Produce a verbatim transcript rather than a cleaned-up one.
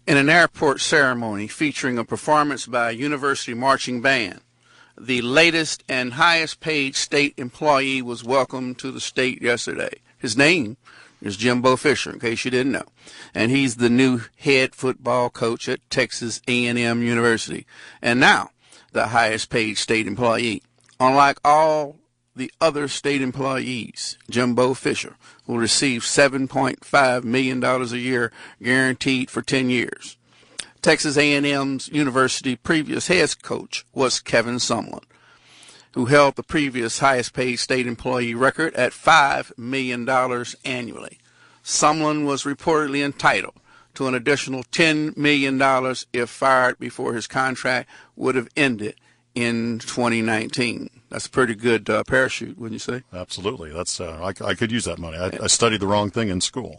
In an airport ceremony featuring a performance by a university marching band, the latest and highest paid state employee was welcomed to the state yesterday. His name is Jimbo Fisher, in case you didn't know. And he's the new head football coach at Texas A and M University. And now, the highest paid state employee. Unlike all the other state employees, Jimbo Fisher will receive seven point five million dollars a year guaranteed for ten years. Texas A and M's University previous head coach was Kevin Sumlin, who held the previous highest paid state employee record at five million dollars annually. Sumlin was reportedly entitled to an additional ten million dollars if fired before his contract would have ended in twenty nineteen. That's a pretty good uh, parachute, wouldn't you say? Absolutely. That's uh, I, I could use that money. I, I studied the wrong thing in school.